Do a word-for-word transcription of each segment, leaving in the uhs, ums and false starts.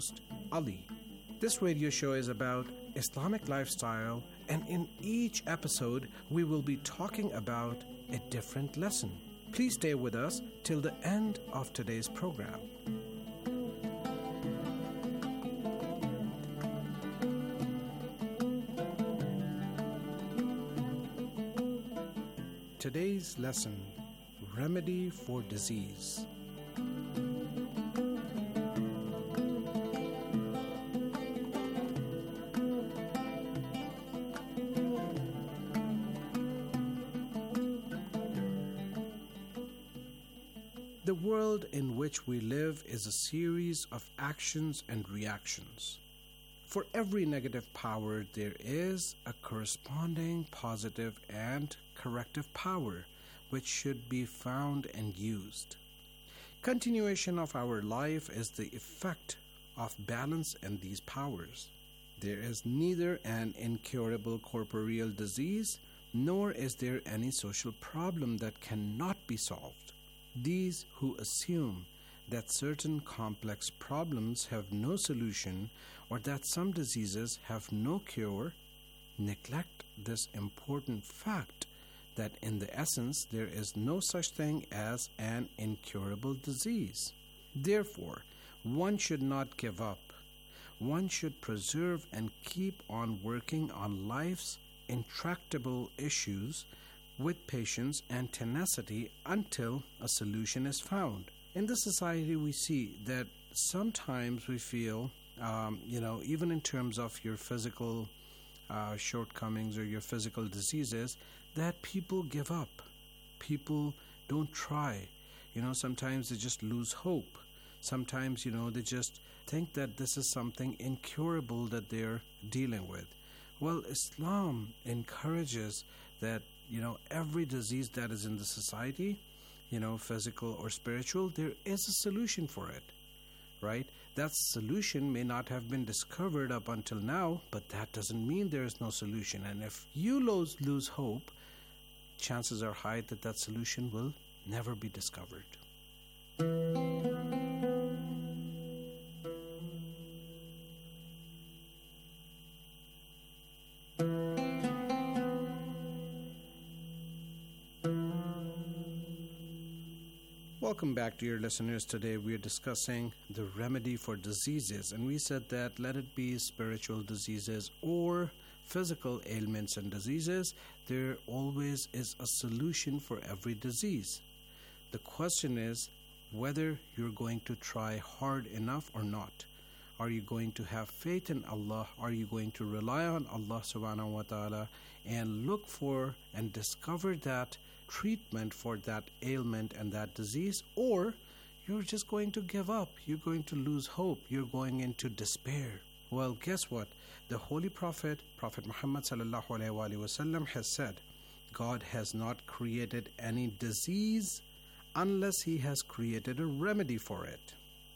Ali. This radio show is about Islamic lifestyle, and in each episode we will be talking about a different lesson. Please stay with us till the end of today's program. Today's lesson, Remedy for Disease. The world in which we live is a series of actions and reactions. For every negative power, there is a corresponding positive and corrective power which should be found and used. Continuation of our life is the effect of balance in these powers. There is neither an incurable corporeal disease, nor is there any social problem that cannot be solved. These who assume that certain complex problems have no solution or that some diseases have no cure neglect this important fact that in the essence there is no such thing as an incurable disease. Therefore, one should not give up. One should preserve and keep on working on life's intractable issues with patience and tenacity until a solution is found. In this society, we see that sometimes we feel, um, you know, even in terms of your physical uh, shortcomings or your physical diseases, that people give up. People don't try. You know, sometimes they just lose hope. Sometimes, you know, they just think that this is something incurable that they're dealing with. Well, Islam encourages that, you know, every disease that is in the society, you know, physical or spiritual, there is a solution for it, right? That solution may not have been discovered up until now, but that doesn't mean there is no solution. And if you lose, lose hope, chances are high that that solution will never be discovered. Welcome back, dear listeners. Today we are discussing the remedy for diseases, and we said that let it be spiritual diseases or physical ailments and diseases, there always is a solution for every disease. The question is whether you're going to try hard enough or not. Are you going to have faith in Allah? Are you going to rely on Allah subhanahu wa ta'ala and look for and discover that treatment for that ailment and that disease? Or you're just going to give up. You're going to lose hope. You're going into despair. Well, guess what? The Holy Prophet, Prophet Muhammad sallallahu alaihi wasallam has said, God has not created any disease unless He has created a remedy for it.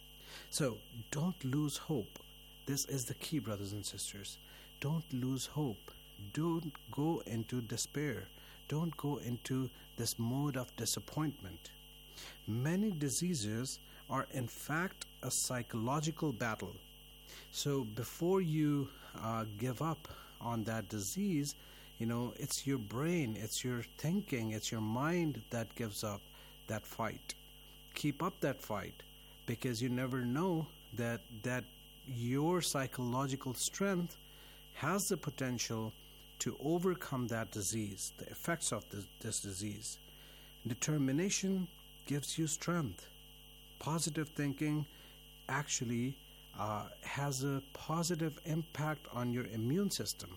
So don't lose hope. This is the key, brothers and sisters. Don't lose hope. Don't go into despair. Don't go into this mode of disappointment. Many diseases are in fact a psychological battle. So before you uh, give up on that disease, you know, it's your brain, it's your thinking, it's your mind that gives up that fight. Keep up that fight, because you never know that that your psychological strength has the potential to overcome that disease, the effects of this, this disease. Determination gives you strength. Positive thinking actually uh, has a positive impact on your immune system.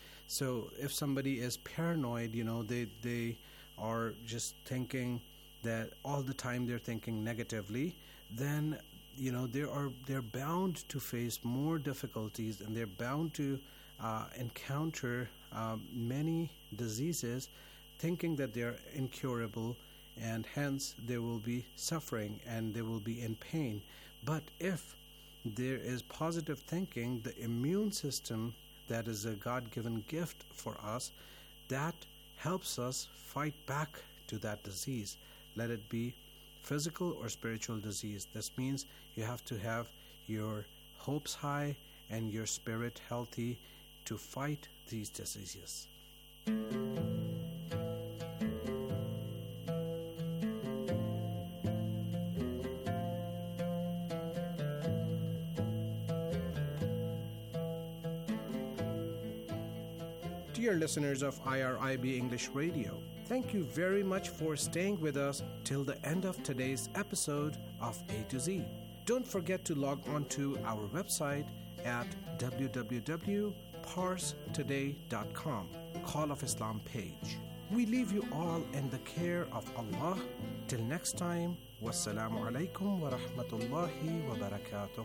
So if somebody is paranoid, you know, they, they are just thinking that all the time they're thinking negatively, then, you know, they are, they're bound to face more difficulties, and they're bound to uh, encounter um, many diseases thinking that they're incurable, and hence they will be suffering and they will be in pain. But if there is positive thinking, the immune system, that is a God-given gift for us, that helps us fight back to that disease. Let it be physical or spiritual disease. This means you have to have your hopes high, and your spirit healthy to fight these diseases. Dear listeners of I R I B English Radio, thank you very much for staying with us till the end of today's episode of A to Z. Don't forget to log on to our website at w w w dot pars today dot com, Call of Islam page. We leave you all in the care of Allah. Till next time, wassalamu alaikum wa rahmatullahi wa barakatuh.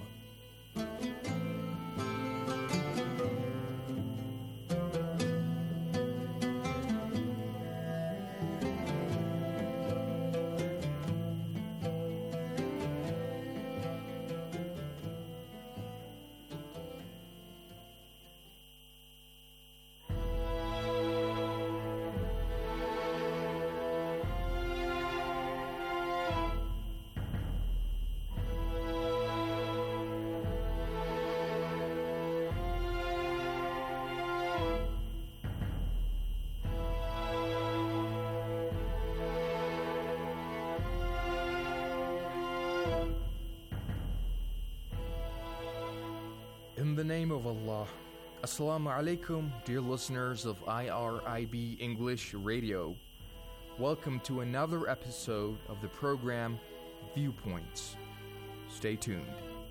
In the name of Allah, Assalamu alaikum, dear listeners of I R I B English Radio. Welcome to another episode of the program Viewpoints. Stay tuned.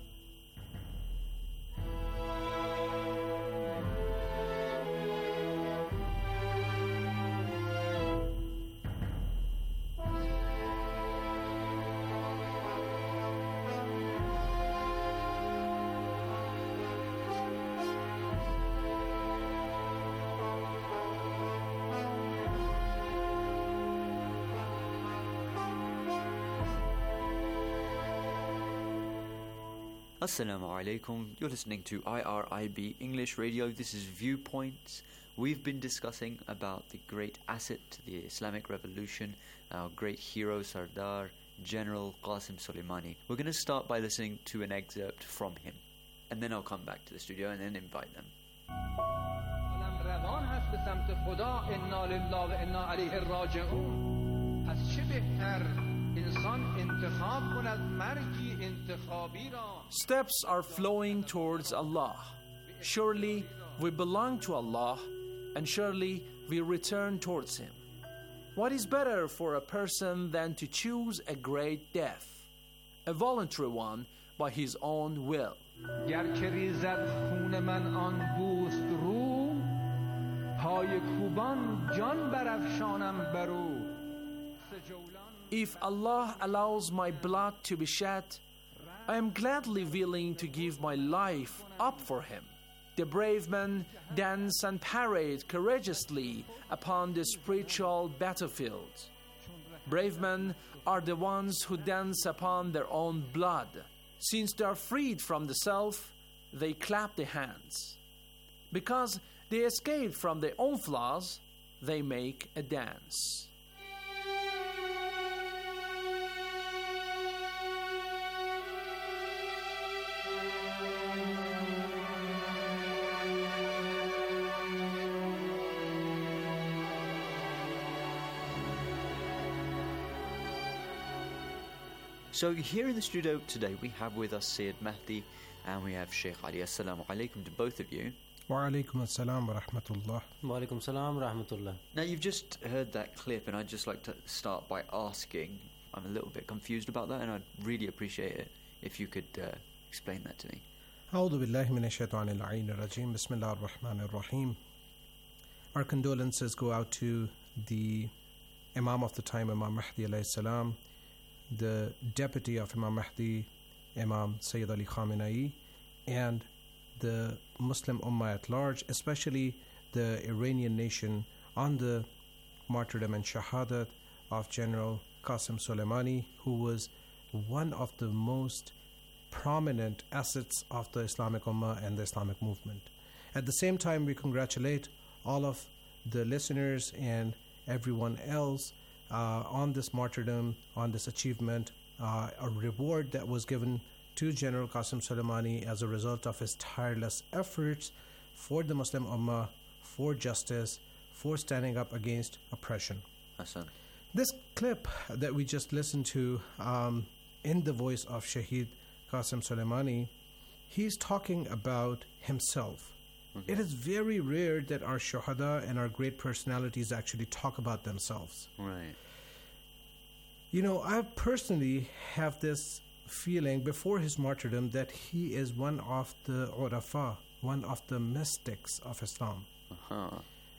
Assalamu alaikum, you're listening to I R I B English Radio. This is Viewpoints. We've been discussing about the great asset to the Islamic Revolution, our great hero Sardar, General Qasim Soleimani. We're going to start by listening to an excerpt from him, and then I'll come back to the studio and then invite them. Steps are flowing towards Allah. Surely we belong to Allah, and surely we return towards Him. What is better for a person than to choose a great death, a voluntary one by his own will? If Allah allows my blood to be shed, I am gladly willing to give my life up for Him. The brave men dance and parade courageously upon the spiritual battlefield. Brave men are the ones who dance upon their own blood. Since they are freed from the self, they clap their hands. Because they escaped from their own flaws, they make a dance. So here in the studio today we have with us Sayyid Mahdi and we have Sheikh Ali. Assalamu alaikum to both of you. Wa alaikum assalam wa rahmatullah. Wa alaikum assalam wa rahmatullah. Now you've just heard that clip and I'd just like to start by asking, I'm a little bit confused about that and I'd really appreciate it if you could uh, explain that to me. A'udhu billahi minash shaitanir rajim. Bismillahir rahmanir rahim. Our condolences go out to the Imam of the time, Imam Mahdi alayhi salam, the deputy of Imam Mahdi, Imam Sayyid Ali Khamenei, and the Muslim Ummah at large, especially the Iranian nation, on the martyrdom and shahadat of General Qasim Soleimani, who was one of the most prominent assets of the Islamic Ummah and the Islamic movement. At the same time, we congratulate all of the listeners and everyone else uh, on this martyrdom, on this achievement, uh, a reward that was given to General Qasim Soleimani as a result of his tireless efforts for the Muslim Ummah, for justice, for standing up against oppression. Hassan. This clip that we just listened to um, in the voice of Shaheed Qasim Soleimani, he's talking about himself. Mm-hmm. It is very rare that our shuhada and our great personalities actually talk about themselves. Right. You know, I personally have this feeling before his martyrdom that he is one of the urafa, one of the mystics of Islam. Uh-huh.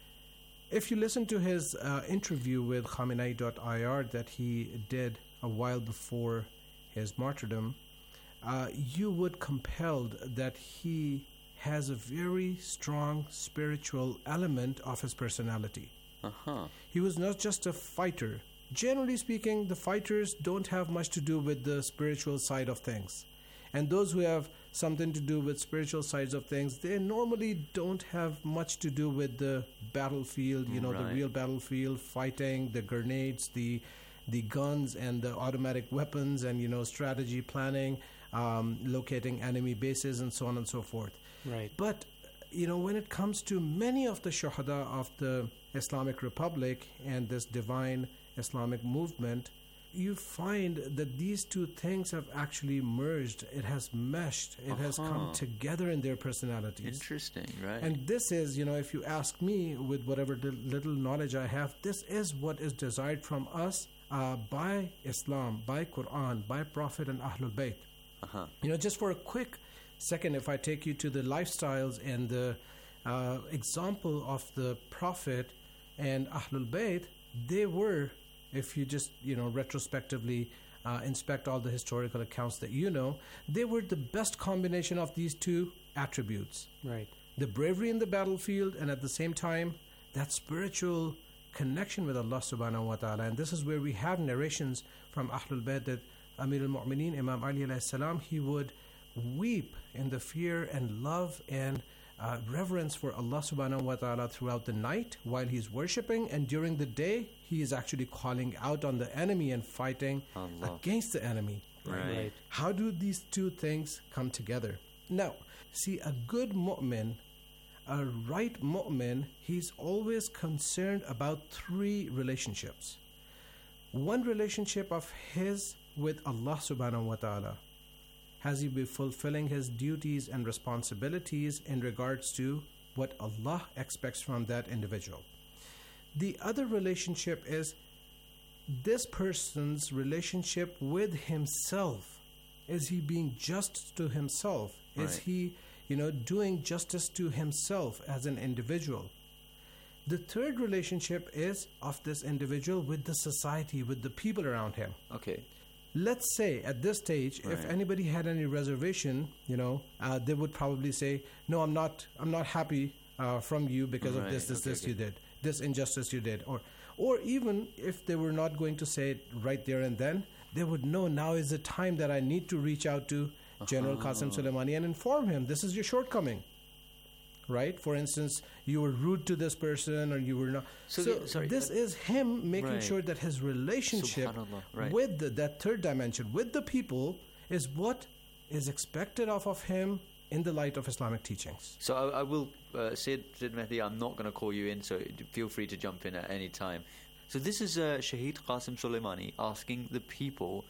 If you listen to his uh, interview with Khamenei dot I R that he did a while before his martyrdom, uh, you would compelled that he has a very strong spiritual element of his personality. Uh-huh. He was not just a fighter. Generally speaking, the fighters don't have much to do with the spiritual side of things. And those who have something to do with spiritual sides of things, they normally don't have much to do with the battlefield, you know, right. the real battlefield, fighting, the grenades, the the guns and the automatic weapons and, you know, strategy planning, um, locating enemy bases and so on and so forth. Right. But, you know, when it comes to many of the shuhada of the Islamic Republic and this divine Islamic movement, you find that these two things have actually merged. It has meshed. It uh-huh. has come together in their personalities. Interesting, right? And this is, you know, if you ask me with whatever little knowledge I have, this is what is desired from us uh, by Islam, by Quran, by Prophet and Ahlul Bayt. Uh-huh. You know, just for a quick second, if I take you to the lifestyles and the uh, example of the Prophet and Ahlul Bayt, they were, if you just, you know, retrospectively uh, inspect all the historical accounts that you know, they were the best combination of these two attributes. Right. The bravery in the battlefield and at the same time, that spiritual connection with Allah subhanahu wa ta'ala. And this is where we have narrations from Ahlul Bayt that Amir al-Mu'mineen, Imam Ali alayhi salam, he would weep in the fear and love and Uh, reverence for Allah subhanahu wa ta'ala throughout the night while he's worshipping, and during the day he is actually calling out on the enemy and fighting Allah. against the enemy. Right. Right. How do these two things come together? Now, see, a good mu'min, a right mu'min, he's always concerned about three relationships. One relationship of his with Allah subhanahu wa ta'ala. Has he been fulfilling his duties and responsibilities in regards to what Allah expects from that individual? The other relationship is this person's relationship with himself. Is he being just to himself? Right. Is he, you know, doing justice to himself as an individual? The third relationship is of this individual with the society, with the people around him. Okay. Let's say at this stage, Right. if anybody had any reservation, you know, uh, they would probably say, "No, I'm not. I'm not happy uh, from you because of Right, this, this, okay, this okay. you did, this injustice you did," or, or even if they were not going to say it right there and then, they would know now is the time that I need to reach out to General Uh-huh. Qasim Soleimani and inform him this is your shortcoming. Right? For instance, you were rude to this person, or you were not. So So, the- sorry, this uh, is him making right. sure that his relationship Subhanallah, right. with the, that third dimension, with the people, is what is expected of, of him in the light of Islamic teachings. So I, I will, uh, Sid, Sid Mehdi, I'm not going to call you in, so feel free to jump in at any time. So this is uh, Shaheed Qasim Soleimani asking the people,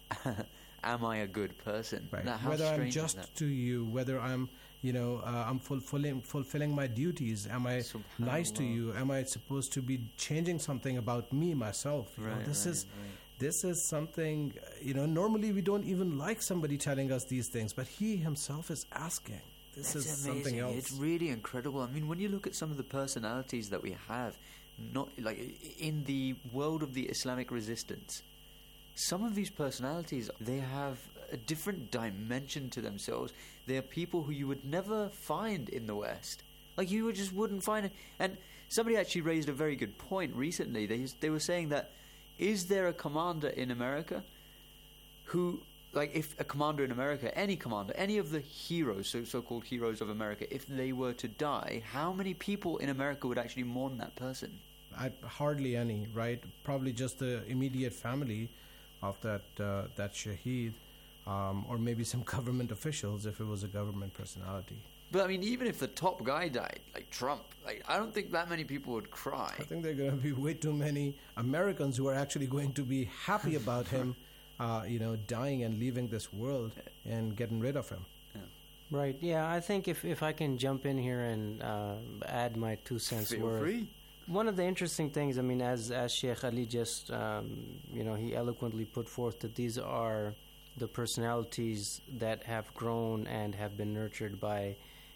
am I a good person? Right. Now, how Whether I'm strange is just that? to you, whether I'm, you know, uh, I'm fulfilling fulfilling my duties. Am I nice to Subhanallah. you? Am I supposed to be changing something about me myself? You know, Right, this right, is right. this is something. uh, You know, normally we don't even like somebody telling us these things, but he himself is asking. This That's is amazing. something else. It's really incredible. I mean, when you look at some of the personalities that we have, not like in the world of the Islamic resistance, some of these personalities, they have a different dimension to themselves. They are people who you would never find in the West. Like, you would just wouldn't find it. And somebody actually raised a very good point recently. They they were saying that, is there a commander in America who, like, if a commander in America, any commander, any of the heroes, so so-called heroes of America, if they were to die, how many people in America would actually mourn that person? I, hardly any, right? Probably just the immediate family of that uh, that shaheed. um, or maybe some government officials if it was a government personality. But I mean, even if the top guy died, like Trump, like I don't think that many people would cry. I think there are going to be way too many Americans who are actually going to be happy about him, uh, you know, dying and leaving this world and getting rid of him. Right. Yeah, I think if, if I can jump in here and uh, add my two cents Feel worth. free. One of the interesting things, I mean, as as Sheikh Ali just, um, you know, he eloquently put forth that these are the personalities that have grown and have been nurtured by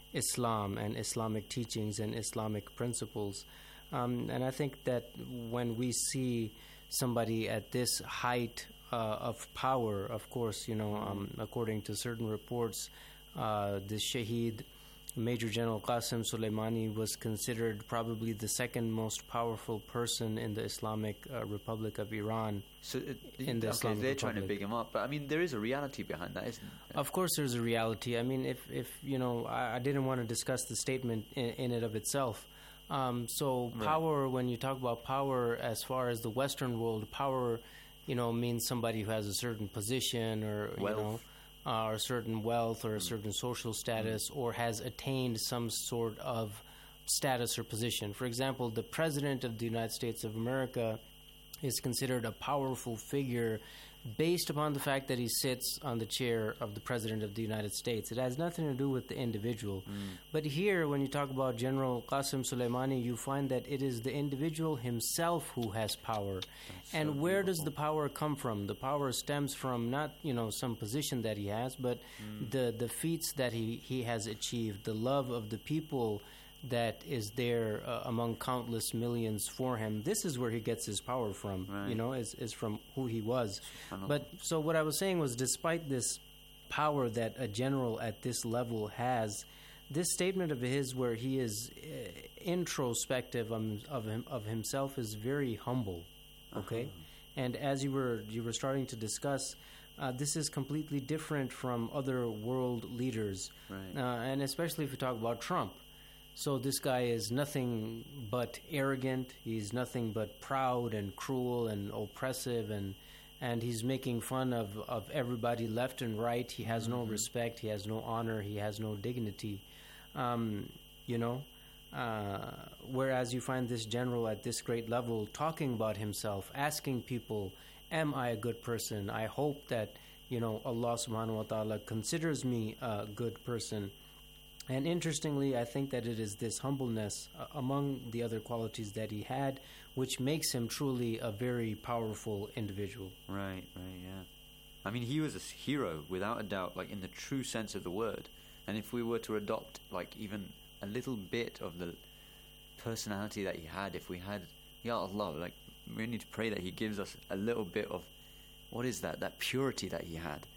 Islam and Islamic teachings and Islamic principles. Um, and I think that when we see somebody at this height uh, of power, of course, you know, um, according to certain reports, uh, the Shaheed Major General Qasim Soleimani was considered probably the second most powerful person in the Islamic uh, Republic of Iran. So it, in the okay, Islamic they're Republic. trying to big him up, but I mean, there is a reality behind that, isn't there? Of course, there's a reality. I mean, if, if you know, I, I didn't want to discuss the statement in, in and of itself. Um, so Right. power, when you talk about power as far as the Western world, power, you know, means somebody who has a certain position or, Wealth. you know, uh, or a certain wealth or a certain social status or has attained some sort of status or position. For example, the President of the United States of America is considered a powerful figure based upon the fact that he sits on the chair of the President of the United States. It has nothing to do with the individual. But here, when you talk about General Qasim Soleimani, you find that it is the individual himself who has power. And so where does the power come from? The power stems from not, you know, some position that he has, but the, the feats that he, he has achieved, the love of the people that is there uh, among countless millions for him. This is where he gets his power from, Right. you know, is, is from who he was. Subhanallah. But so what I was saying was, despite this power that a general at this level has, this statement of his where he is uh, introspective of, of, him, of himself is very humble, okay? Uh-huh. And as you were, you were starting to discuss, uh, this is completely different from other world leaders. Right. Uh, and especially if you talk about Trump. So this guy is nothing but arrogant. He's nothing but proud and cruel and oppressive, and and he's making fun of, of everybody left and right. He has no respect. He has no honor. He has no dignity. Um, you know, uh, whereas you find this general at this great level talking about himself, asking people, "Am I a good person? I hope that, you know, Allah Subhanahu wa Taala considers me a good person." And interestingly, I think that it is this humbleness uh, among the other qualities that he had, which makes him truly a very powerful individual. Right, right, yeah. I mean, he was a hero, without a doubt, like in the true sense of the word. And if we were to adopt, like, even a little bit of the personality that he had, if we had, Ya Allah, like, we need to pray that he gives us a little bit of, what is that, that purity that he had.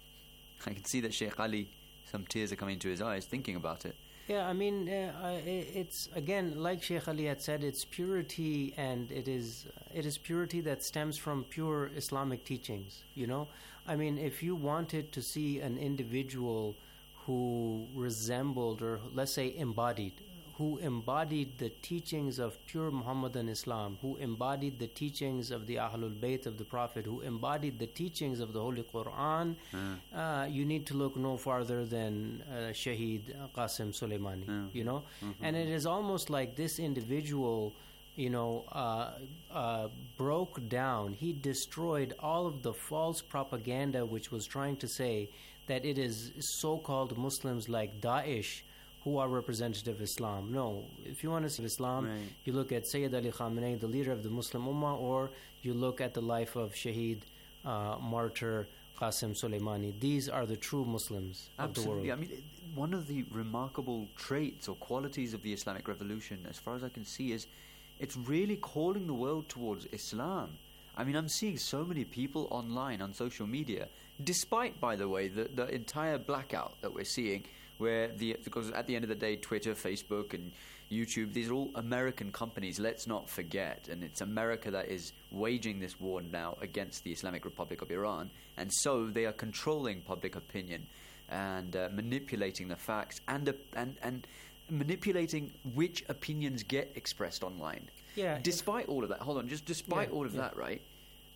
I can see that Sheikh Ali, some tears are coming to his eyes thinking about it. Yeah, I mean, uh, I, it's, again, like Sheikh Ali had said, it's purity, and it is it is purity that stems from pure Islamic teachings, you know? I mean, if you wanted to see an individual who resembled, or let's say embodied, who embodied the teachings of pure Muhammadan Islam, who embodied the teachings of the Ahlul Bayt of the Prophet, who embodied the teachings of the Holy Quran, Mm. uh, you need to look no farther than uh, Shaheed Qasim Soleimani, Mm. you know? Mm-hmm. And it is almost like this individual, you know, uh, uh, broke down. He destroyed all of the false propaganda which was trying to say that it is so-called Muslims like Daesh who are representative of Islam. No, if you want to see Islam, Right. you look at Sayyid Ali Khamenei, the leader of the Muslim Ummah, or you look at the life of Shaheed uh, martyr Qasim Soleimani. These are the true Muslims of the Absolutely. world. I mean, it- one of the remarkable traits or qualities of the Islamic Revolution, as far as I can see, is it's really calling the world towards Islam. I mean, I'm seeing so many people online on social media, despite, by the way, the, the entire blackout that we're seeing, where the because at the end of the day, Twitter, Facebook, and YouTube, these are all American companies, let's not forget. And it's America that is waging this war now against the Islamic Republic of Iran. And so they are controlling public opinion and uh, manipulating the facts and, uh, and, and manipulating which opinions get expressed online. Yeah, if- Despite all of that, hold on, just despite Yeah, all of yeah. that, right?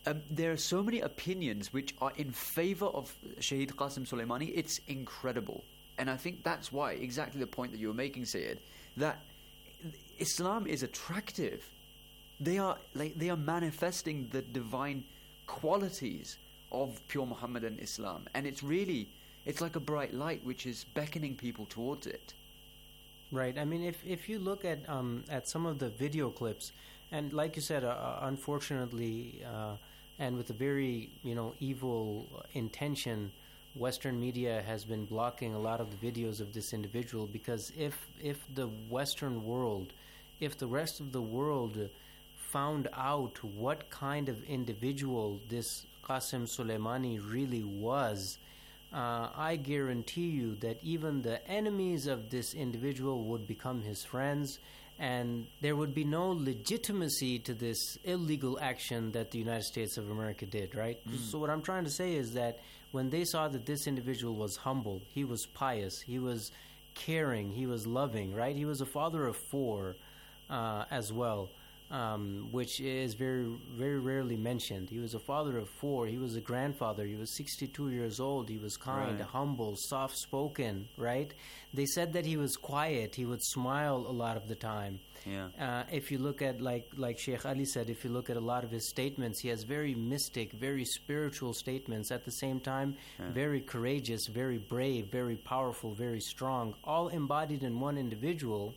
um, there are so many opinions which are in favor of Shaheed Qasim Soleimani. It's incredible. And I think that's why, exactly the point that you were making, Syed, that Islam is attractive. They are like they are manifesting the divine qualities of pure Muhammadan Islam, and it's really it's like a bright light which is beckoning people towards it. Right. I mean, if if you look at um, at some of the video clips, and like you said, uh, unfortunately, uh, and with a very you know evil intention, Western media has been blocking a lot of the videos of this individual, because if if the Western world, if the rest of the world found out what kind of individual this Qasim Soleimani really was, uh, I guarantee you that even the enemies of this individual would become his friends, and there would be no legitimacy to this illegal action that the United States of America did, right? Mm. So what I'm trying to say is that when they saw that this individual was humble, he was pious, he was caring, he was loving, right? He was a father of four uh, as well. Um, which is very, very rarely mentioned. He was a father of four. He was a grandfather. He was sixty-two years old. He was kind, right. humble, soft-spoken, right? They said that he was quiet. He would smile a lot of the time. Yeah. Uh, if you look at, like like Sheikh Ali said, if you look at a lot of his statements, he has very mystic, very spiritual statements. At the same time, yeah. very courageous, very brave, very powerful, very strong, all embodied in one individual.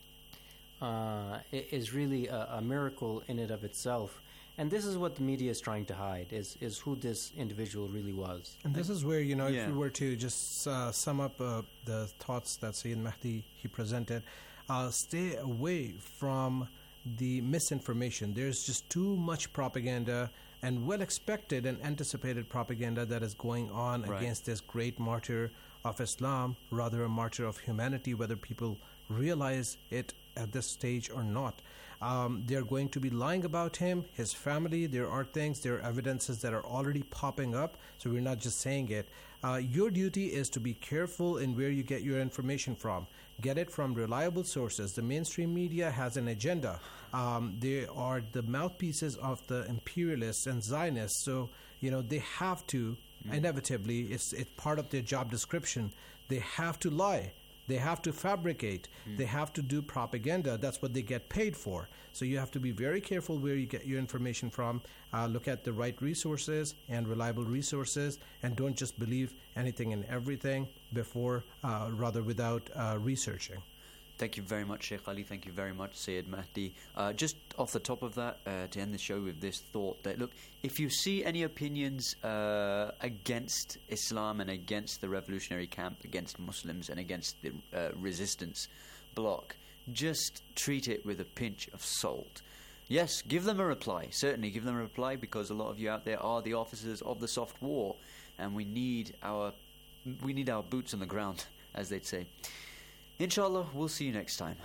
Uh, is really a, a miracle in and of itself. And this is what the media is trying to hide, is, is who this individual really was. And this is where, you know, yeah. if we were to just uh, sum up uh, the thoughts that Sayyid Mahdi, he presented, uh, stay away from the misinformation. There's just too much propaganda and well-expected and anticipated propaganda that is going on right. against this great martyr of Islam, rather a martyr of humanity, whether people realize it at this stage or not. Um, they're going to be lying about him, his family. There are things, there are evidences that are already popping up, so we're not just saying it. Uh, your duty is to be careful in where you get your information from. Get it from reliable sources. The mainstream media has an agenda. Um, they are the mouthpieces of the imperialists and Zionists, so you know they have to, mm. inevitably, it's, it's part of their job description, they have to lie. They have to fabricate. Mm. They have to do propaganda. That's what they get paid for. So you have to be very careful where you get your information from. Uh, look at the right resources and reliable resources, and don't just believe anything and everything before, uh, rather without uh, researching. Thank you very much, Sheikh Ali. Thank you very much, Sayyid Mahdi. Uh, just off the top of that, uh, to end the show with this thought that, look, if you see any opinions uh, against Islam and against the revolutionary camp, against Muslims and against the uh, resistance bloc, just treat it with a pinch of salt. Yes, give them a reply. Certainly give them a reply, because a lot of you out there are the officers of the soft war, and we need our, we need our boots on the ground, as they'd say. Inshallah, we'll see you next time.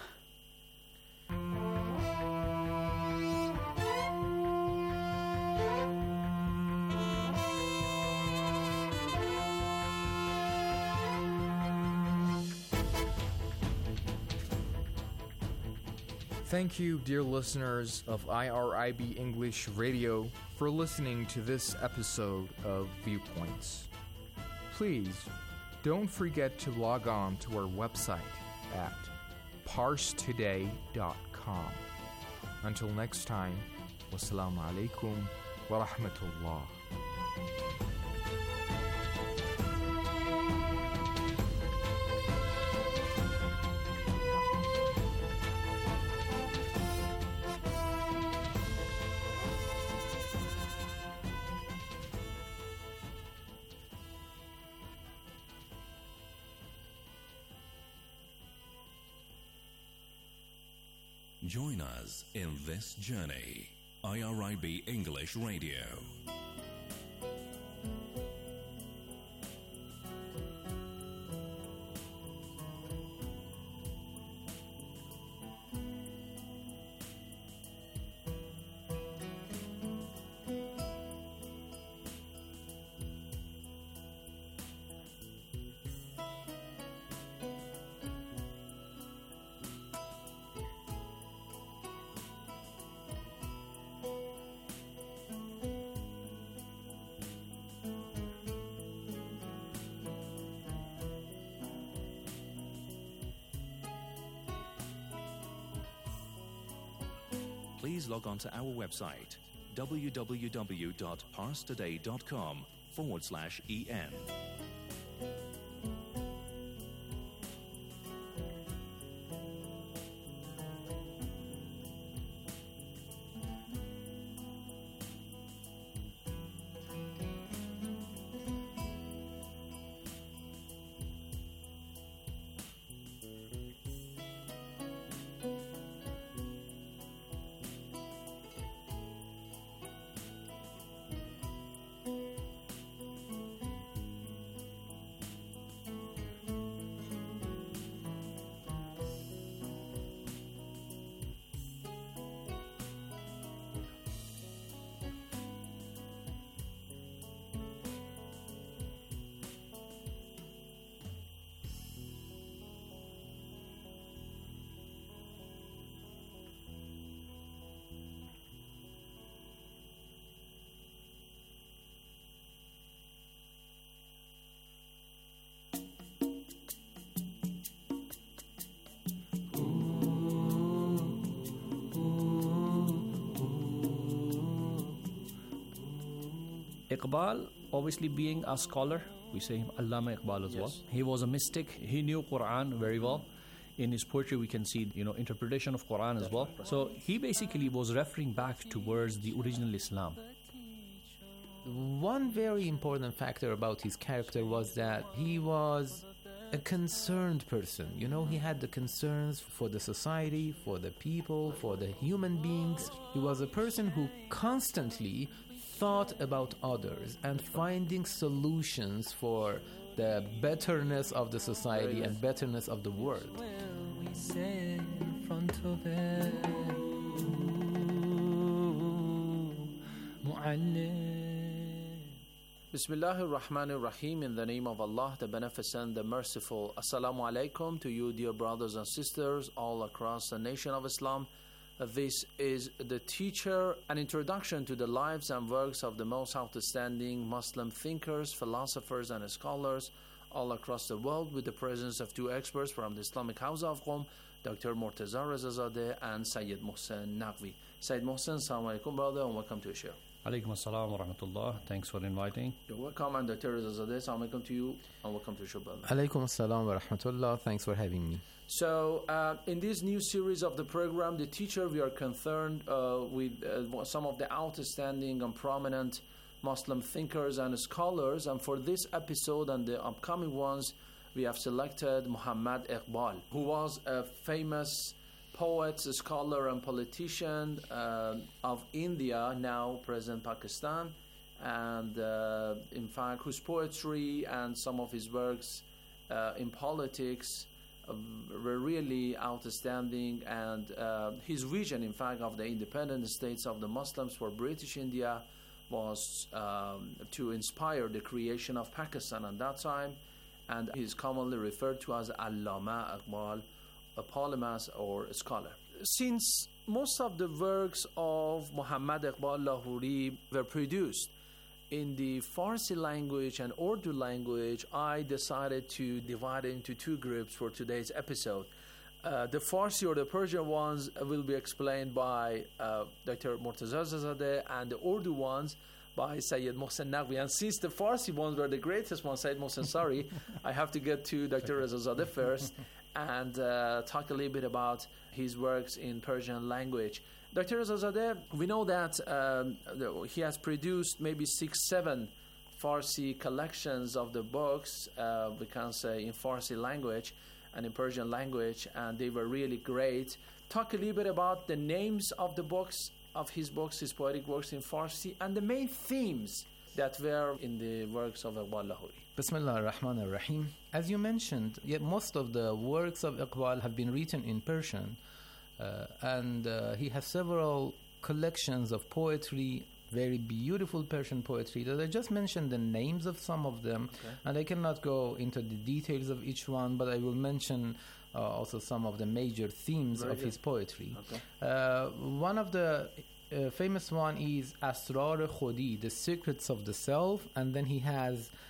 Thank you, dear listeners of I R I B English Radio, for listening to this episode of Viewpoints. Please don't forget to log on to our website at parse today dot com. Until next time, wassalamu alaikum wa rahmatullah. Join us in this journey. I R I B English Radio. please log on to our website www.parstoday.com forward slash en. Iqbal, obviously being a scholar, we say him Allama Iqbal as Yes. well. He was a mystic. He knew Quran very well. In his poetry, we can see, you know, interpretation of Quran as well. So he basically was referring back towards the original Islam. One very important factor about his character was that he was a concerned person. You know, he had the concerns for the society, for the people, for the human beings. He was a person who constantly thought about others and finding solutions for the betterness of the society and betterness of the world. We say in front of it, Bismillahir Rahmanir Rahim. In the name of Allah, the Beneficent, the Merciful. Assalamu alaikum to you, dear brothers and sisters, all across the nation of Islam. Uh, This is the teacher, an introduction to the lives and works of the most outstanding Muslim thinkers, philosophers, and scholars all across the world, with the presence of two experts from the Islamic House of Qom, Doctor Murtaza Rezazadeh and Sayyid Mohsen Naqvi. Sayyid Mohsen, assalamu alaikum, brother, and welcome to the show. Alaikum assalam wa rahmatullah. Thanks for inviting. You're welcome, and Doctor Rezazadeh, assalamu alaikum to you, and welcome to the show, brother. Alaykum assalam wa rahmatullah. Thanks for having me. So, uh, in this new series of the program, The Teacher, we are concerned uh, with uh, some of the outstanding and prominent Muslim thinkers and scholars. And for this episode and the upcoming ones, we have selected Muhammad Iqbal, who was a famous poet, scholar, and politician uh, of India, now present Pakistan. And uh, in fact, whose poetry and some of his works uh, in politics were really outstanding, and uh, his vision, in fact, of the independent states of the Muslims for British India was um, to inspire the creation of Pakistan at that time, and he is commonly referred to as Allama Iqbal, a polymath or a scholar. Since most of the works of Muhammad Iqbal Lahori were produced in the Farsi language and Urdu language, I decided to divide it into two groups for today's episode. Uh, the Farsi or the Persian ones will be explained by uh, Doctor Murtaza Rezazadeh, and the Urdu ones by Sayyid Mohsen Naqvi. And since the Farsi ones were the greatest ones, Sayyid Mohsen, sorry, I have to get to Doctor Rezazadeh first and uh, talk a little bit about his works in Persian language. Doctor Rezazadeh, we know that um, he has produced maybe six, seven Farsi collections of the books, uh, we can say in Farsi language and in Persian language, and they were really great. Talk a little bit about the names of the books, of his books, his poetic works in Farsi, and the main themes that were in the works of Iqbal Lahori. Bismillah ar-Rahman ar-Rahim. As you mentioned, yeah, most of the works of Iqbal have been written in Persian. Uh, and uh, he has several collections of poetry, very beautiful Persian poetry that I just mentioned the names of some of them, Okay. and I cannot go into the details of each one, but I will mention uh, also some of the major themes Very of good. his poetry. Okay. Uh, one of the uh, famous one is Asrar Khodi, the secrets of the self, and then he has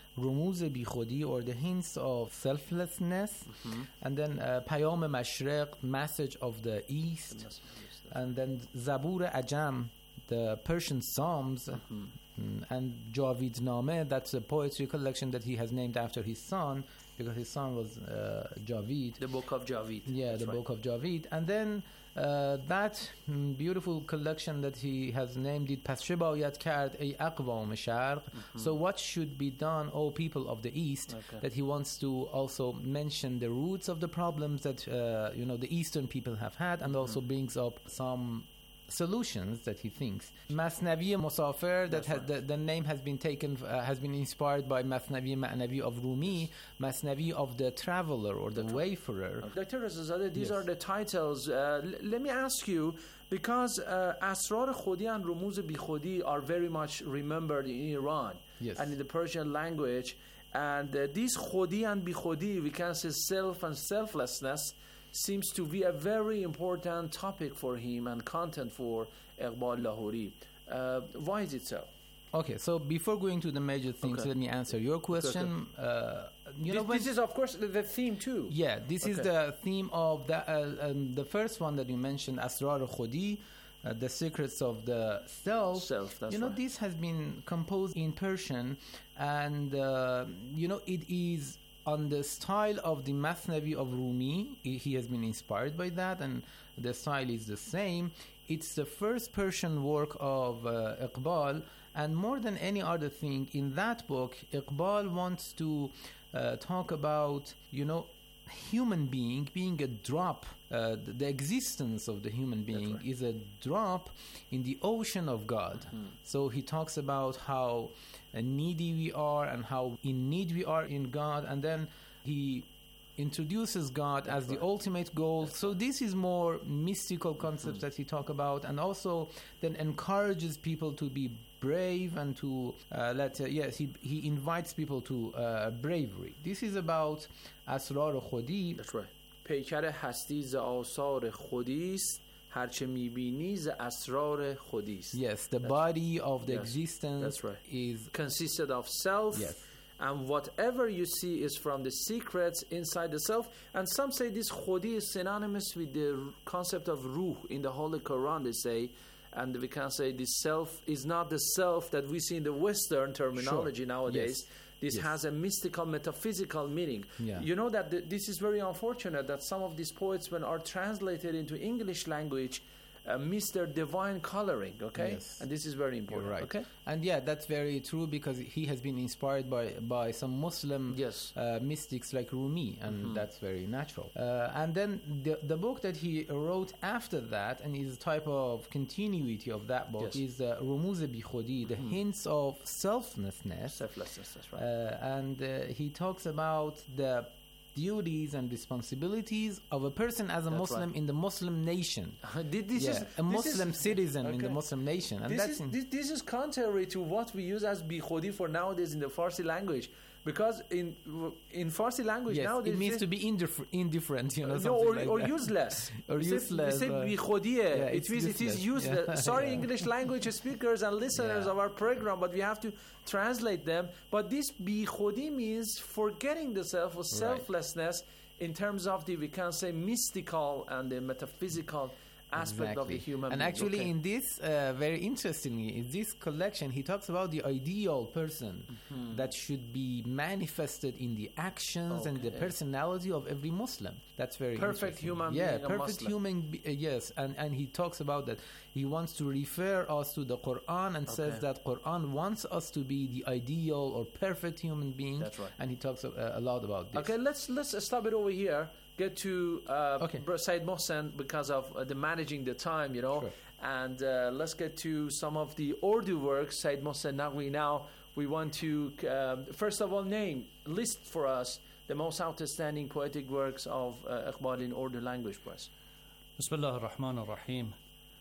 رموز بیخودی or the hints of selflessness, and then uh, پیام مشرق, message of the east, and then Zabur Ajam, the Persian Psalms, mm, and Javid Name, that's a poetry collection that he has named after his son, because his son was uh, Javid. The book of Javid. Yeah, That's the right. book of Javid. And then uh, that mm, beautiful collection that he has named it پس چه باید کرد ای اقوام شرق. So what should be done, O people of the East, Okay. that he wants to also mention the roots of the problems that uh, you know the Eastern people have had, and also brings up some solutions that he thinks. Masnavi Musafir, that has, the, the name has been taken, uh, has been inspired by Masnavi Ma'navi of Rumi, Masnavi of the traveler or the wayfarer. Doctor Rezazadeh, these Yes. are the titles. Uh, l- let me ask you, because uh, Asrar Khodi and Rumuz Bi Khodi are very much remembered in Iran Yes. and in the Persian language. And uh, these Khodi and Bi Khodi, we can say self and selflessness, seems to be a very important topic for him and content for Iqbal Lahori. Uh, why is it so? Okay, so before going to the major things, Okay. let me answer your question. Uh, you know, this, when, this is, of course, the, the theme too. yeah, this is Okay. the theme of the uh, um, the first one that you mentioned, Asrar Khodi, uh, the secrets of the self. Self, that's you know, right. this has been composed in Persian, and uh, you know, it is on the style of the Masnavi of Rumi. He he has been inspired by that, and the style is the same. It's the first Persian work of uh, Iqbal, and more than any other thing, in that book, Iqbal wants to uh, talk about, you know, human being being a drop. Uh, the, the existence of the human being right. is a drop in the ocean of God. So he talks about how uh, needy we are and how in need we are in God, and then he introduces God as the ultimate goal. So this is more mystical concepts that he talk about, and also then encourages people to be brave and to uh, let uh, yes he he invites people to uh, bravery. This is about Asrar Khodi. That's right. پیکر هستی ز آثار خودیست هرچه میبینی ز اسرار خودیست. Yes, the body of the Yes, existence that's right. is Consisted of self, Yes. and whatever you see is from the secrets inside the self. And some say this khodi is synonymous with the r- concept of ruh in the Holy Quran, they say. And we can say this self is not the self that we see in the Western terminology nowadays. Yes. This Yes. has a mystical, metaphysical meaning. Yeah. You know that th- this is very unfortunate that some of these poets, when are translated into English language, uh, miss their divine coloring, okay? Yes. And this is very important, You're right. okay? And yeah, that's very true, because he has been inspired by by some Muslim Yes. uh, mystics like Rumi, and that's very natural. Uh, and then the the book that he wrote after that, and is a type of continuity of that book, Yes. is uh, Rumuz Bi Khodi, the hints of selflessness. Selflessness, that's right. Uh, and uh, he talks about the duties and responsibilities of a person as a That's Muslim right. in the Muslim nation. Thi- this yeah, is a this Muslim is- citizen in the okay. Muslim nation, and This that's is, in, this, this is contrary to what we use as bikhodi for nowadays in the Farsi language, because in in Farsi language yes, nowadays it means they- to be indiffer- indifferent, you know, no, something or, like or that. useless. Or We say- useless, We say uh, bikhodiye. yeah, it it's means it is useless. useless. Yeah. Sorry, Yeah. English language speakers and listeners Yeah. of our program, but we have to translate them. But this bikhodi means forgetting the self or selflessness in terms of the, we can say, mystical and the metaphysical aspect of the human and being. actually Okay. in this uh, very interestingly, in this collection, he talks about the ideal person that should be manifested in the actions and the Okay. personality of every Muslim. That's very Perfect interesting. human yeah being, a perfect Muslim. human be- uh, yes, and and he talks about that he wants to refer us to the Quran, and says Okay. that Quran wants us to be the ideal or perfect human being. That's right. And he talks uh, a lot about this. Okay, let's let's stop it over here. Get to uh, Okay. Bro- Said Mohsen because of uh, the managing the time, you know. Sure. And uh, let's get to some of the Urdu works. Said Mohsen Naqvi. Now we want to um, first of all name list for us the most outstanding poetic works of uh, Iqbal in Urdu language, please. Bismillah ar-Rahman ar-Rahim.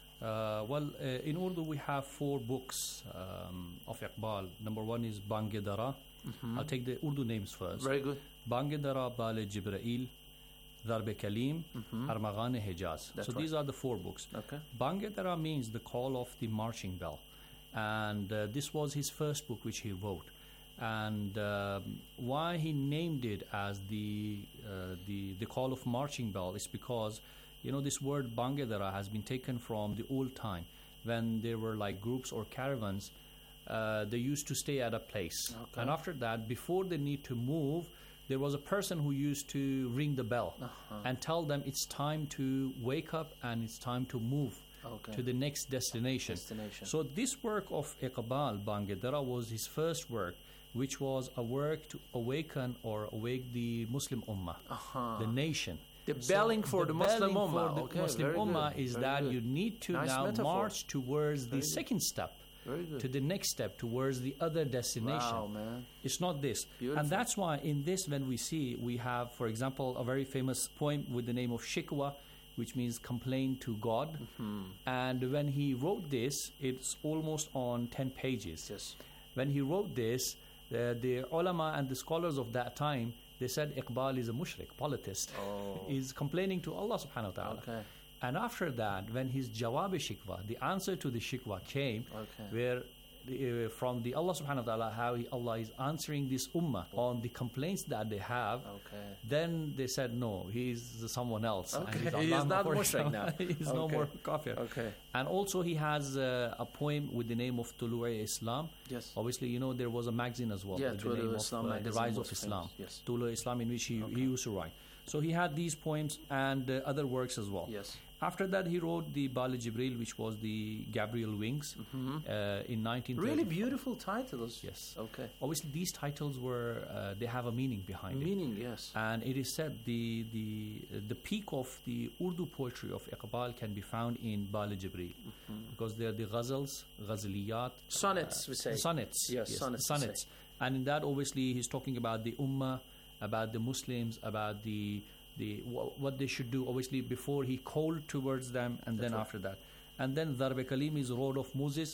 Uh, well, uh, in Urdu we have four books um, of Iqbal. Number one is Bange Dara. I'll take the Urdu names first. Very good. Bange Dara, Bale Jibreel, Darbe Kalim, Armaghan Hijaz. That's So right. these are the four books. Okay. Bange Dara means the call of the marching bell. And uh, this was his first book which he wrote. And um, why he named it as the uh, the the call of marching bell is because, you know, this word Bangedara has been taken from the old time when there were like groups or caravans. Uh, they used to stay at a place, Okay. and after that, before they need to move, there was a person who used to ring the bell Uh-huh. and tell them it's time to wake up and it's time to move Okay. to the next destination. Destination. So this work of Iqbal Bangedara was his first work, which was a work to awaken or awake the Muslim Ummah, Uh-huh. the nation. The belling for the Muslim belling Ummah. for the Okay, Muslim very good, Ummah is very that good. you need to Nice now metaphor. march towards the Very good. second step, Very good. to the next step, towards the other destination. Wow, man. It's not this. Beautiful. And that's why in this, when we see, we have, for example, a very famous poem with the name of Shikwa, which means complain to God. Mm-hmm. And when he wrote this, it's almost on ten pages. Yes. When he wrote this, the, the ulama and the scholars of that time, they said Iqbal is a mushrik, polytheist. Oh. He's complaining to Allah subhanahu wa ta'ala. Okay. And after that, when his jawab shikwa, the answer to the shikwa came, Okay. where the, uh, from the Allah subhanahu wa ta'ala, how he, Allah is answering this ummah on the complaints that they have, Okay. then they said, no, he's someone else. and Okay, he's he is Allah not for mushrik him. now. He's no Okay. more kafir. Okay. And also he has uh, a poem with the name of Tulu'i Islam. Yes. Obviously, you know, there was a magazine as well Yeah, with the Tulu'i name Islam of uh, The magazine Rise was of Islam. famous, yes. Tulu'i Islam, in which he, he used to write. So he had these poems and uh, other works as well. Yes. After that, he wrote the Bali Jibril, which was the Gabriel Wings, uh, in nineteen thirty. Really beautiful titles. Yes. Okay. Obviously, these titles were uh, they have a meaning behind it. Meaning, yes. And it is said the the the peak of the Urdu poetry of Iqbal can be found in Bali Jibril, because they are the ghazals, ghazaliyat, Sonnets, we say. sonnets, Yes, sonnets, we sonnets. And in that, obviously, he's talking about the ummah, about the Muslims, about the the wh- what they should do. Obviously, before he called towards them, and then right. after that, and then Darb Kalim is Road of Moses.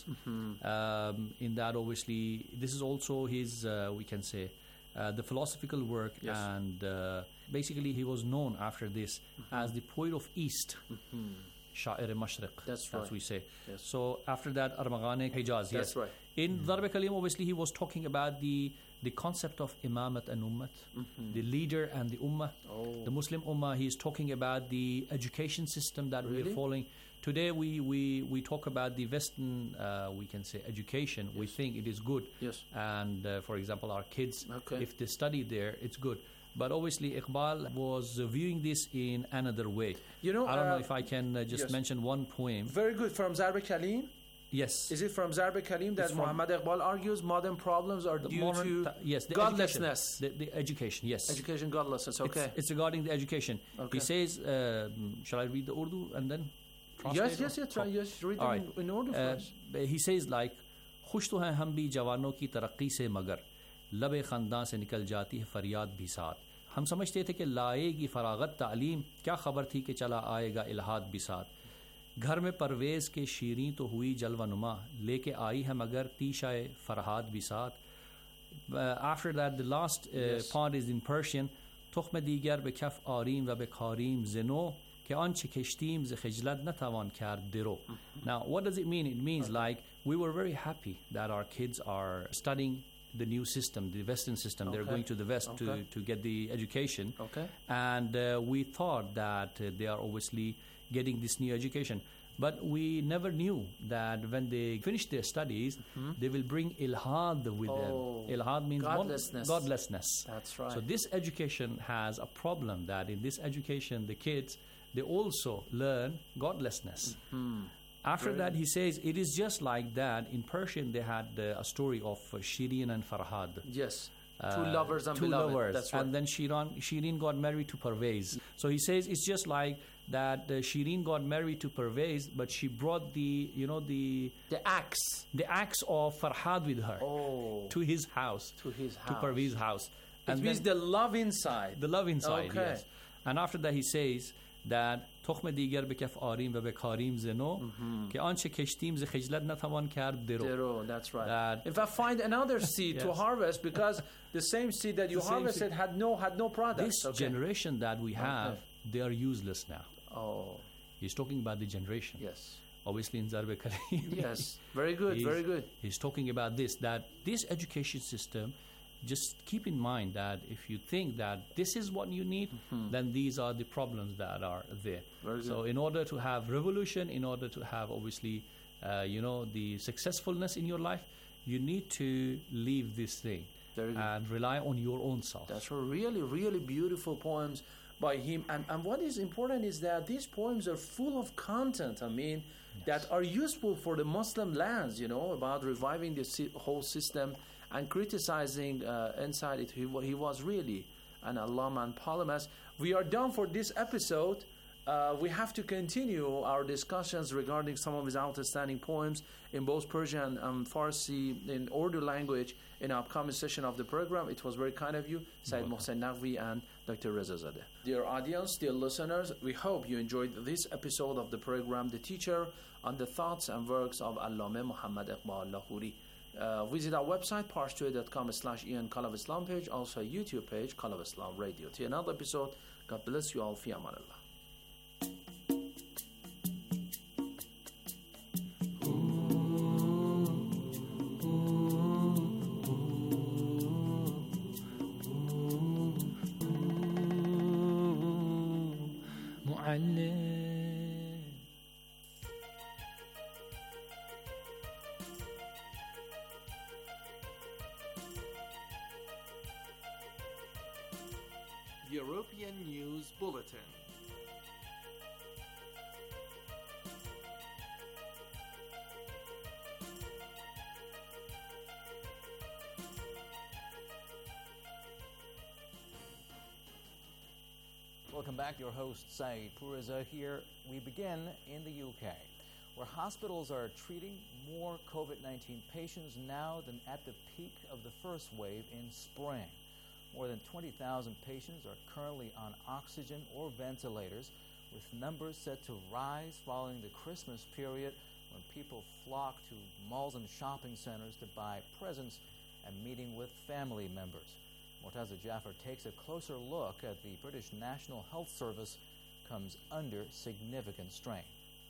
Um, in that, obviously, this is also his uh, we can say uh, the philosophical work, Yes. and uh, basically he was known after this as the poet of East. Sha'ir Mashriq. That's right. we say. Yes. So after that, Armaghan Hijaz. That's yes. right. In Darb Kalim, obviously, he was talking about the the concept of imamat and ummat, the leader and the ummah, Oh. the Muslim ummah. He is talking about the education system that we Really? are following. Today, we, we, we talk about the Western, uh, we can say, education. We think it is good. Yes. And, uh, for example, our kids, Okay. if they study there, it's good. But obviously, Iqbal was uh, viewing this in another way. You know, I don't know uh, if I can uh, just yes. mention one poem. Very good. From Zarb Kalim? Yes. Is it from Zarb Kalim that It's from- Muhammad Iqbal argues modern problems are The due modern to ti- yes, the godlessness? Education. The, the education, yes. Education, godlessness. Okay. It's, it's regarding the education. Okay. He says, uh, shall I read the Urdu and then translate? yes, yes, yes. Try, yes. Read All them right. in order Uh, first. he says like, खुश तो हैं हम भी जवानों की तरक्की से मगर लबे ख़ानदान से निकल जाती है फरियाद भी साथ हम समझते थे कि लाएगी फरागत तालीम क्या खबर थी कि चला आएगा इल्हाद भी साथ घर में परवेज़ के शीरीं तो हुई जलवा नुमा लेके आई है मगर तीशाए फरहाद भी साथ. After that, the last uh, Yes. part is in Persian. تخم دیگر به کف آریم و به کاریم زنو که آنچه کشتیم ز خجلت نتوان کرد درو. Now, what does it mean? It means like we were very happy that our kids are studying the new system, the Western system. They're Okay. going to the West Okay. to, to get the education. Okay. And uh, we thought that uh, they are obviously getting this new education. But we never knew that when they finish their studies, they will bring ilhad with Oh, them. Ilhad means one- godlessness. godlessness. That's right. So this education has a problem that in this education, the kids, they also learn godlessness. After Very that, he says, it is just like that. In Persian, they had uh, a story of uh, Shirin and Farhad. Yes. Uh, Two lovers and two beloved. lovers. That's right. And then Shirin, Shirin got married to Parvez. So he says it's just like that uh, Shirin got married to Parvez, but she brought the, you know, the the axe the axe of Farhad with her oh, to his house, to his to house. Parvez's house. It means then the love inside. the love inside, Okay. yes. And after that he says that تخم دیگر به کف آریم و به کاریم زنو که آنچه کشتیم ز خجلت نتوان کرد درو. Zero, that's right. That- In fact, find another seed to Yes. harvest because the same seed that you The same harvested seed. had no had no product. This Okay. generation that we have, Okay. they are useless now. Oh, He's talking about the generation. yes. Obviously in Zarb Kalim. Yes. Very good, he's, very good. He's talking about this, that this education system just keep in mind that if you think that this is what you need, mm-hmm. then these are the problems that are there. So in order to have revolution, in order to have obviously, uh, you know, the successfulness in your life, you need to leave this thing and rely on your own self. That's really, really beautiful poems by him. And, and what is important is that these poems are full of content, I mean, yes. that are useful for the Muslim lands, you know, about reviving the si- whole system and criticizing uh, inside it. He, he was really an Allama and polymath. We are done for this episode. Uh, we have to continue our discussions regarding some of his outstanding poems in both Persian and Farsi in Urdu language in our upcoming session of the program. It was very kind of you, Sayyid Mohsen Naqvi and Doctor Reza Zadeh. Dear audience, dear listeners, we hope you enjoyed this episode of the program, The Teacher, on the thoughts and works of Allame Muhammad Iqbal Lahori. Uh, visit our website, parstoday.com slash Ian Call of Islam page, also a YouTube page, Call of Islam Radio. To another episode, God bless you all. Fi aman Allah. European News Bulletin. Welcome back. Your host, Saeed Puriza here. We begin in the U K, where hospitals are treating more COVID nineteen patients now than at the peak of the first wave in spring. More than twenty thousand patients are currently on oxygen or ventilators, with numbers set to rise following the Christmas period when people flock to malls and shopping centers to buy presents and meeting with family members. Mortaza Jaffer takes a closer look at the British National Health Service comes under significant strain.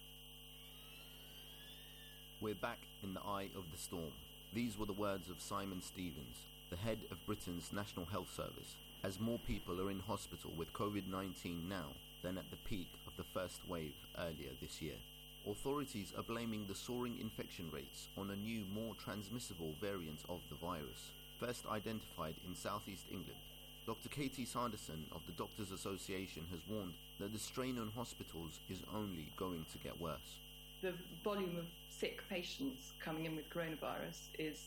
We're back in the eye of the storm. These were the words of Simon Stevens, the head of Britain's National Health Service, as more people are in hospital with COVID nineteen now than at the peak of the first wave earlier this year. Authorities are blaming the soaring infection rates on a new, more transmissible variant of the virus, first identified in southeast England. Doctor Katie Sanderson of the Doctors Association has warned that the strain on hospitals is only going to get worse. The volume of sick patients coming in with coronavirus is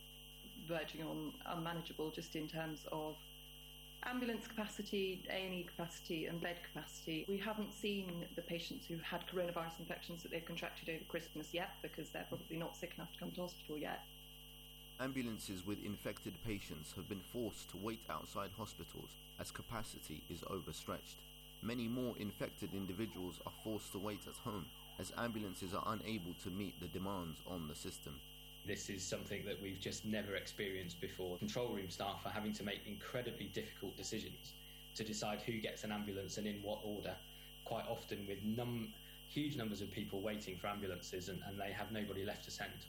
verging on unmanageable, just in terms of ambulance capacity, A and E capacity and bed capacity. We haven't seen the patients who had coronavirus infections that they've contracted over Christmas yet, because they're probably not sick enough to come to hospital yet. Ambulances with infected patients have been forced to wait outside hospitals as capacity is overstretched. Many more infected individuals are forced to wait at home as ambulances are unable to meet the demands on the system. This is something that we've just never experienced before. Control room staff are having to make incredibly difficult decisions to decide who gets an ambulance and in what order, quite often with num- huge numbers of people waiting for ambulances, and, and they have nobody left to send.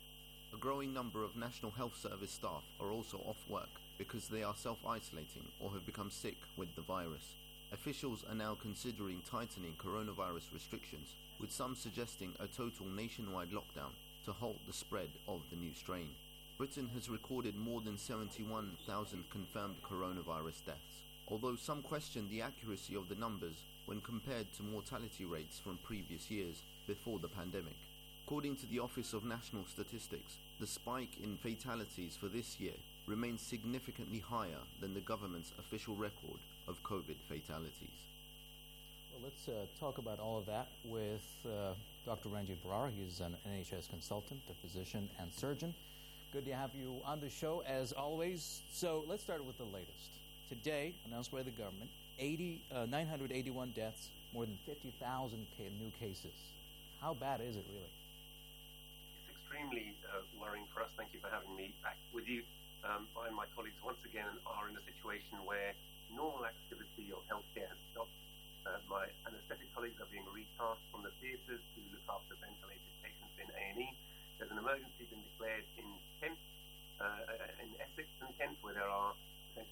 A growing number of National Health Service staff are also off work because they are self-isolating or have become sick with the virus. Officials are now considering tightening coronavirus restrictions, with some suggesting a total nationwide lockdown to halt the spread of the new strain. Britain has recorded more than seventy-one thousand confirmed coronavirus deaths, although some question the accuracy of the numbers when compared to mortality rates from previous years before the pandemic. According to the Office of National Statistics, the spike in fatalities for this year remains significantly higher than the government's official record of COVID fatalities. Well, let's uh, talk about all of that with uh, Doctor Ranjit Brar. He's an N H S consultant, a physician and surgeon. Good to have you on the show, as always. So let's start with the latest. Today, announced by the government, eighty, uh, nine hundred eighty-one deaths, more than fifty thousand ca- new cases. How bad is it, really? It's extremely uh, worrying for us. Thank you for having me back with you. Um, I and my colleagues once again are in a situation where normal activity of healthcare has stopped. Uh, my anaesthetic colleagues are being retasked from the theatres to look after ventilated patients in A and E. There's an emergency been declared in Kent, uh, in Essex and Kent, where there are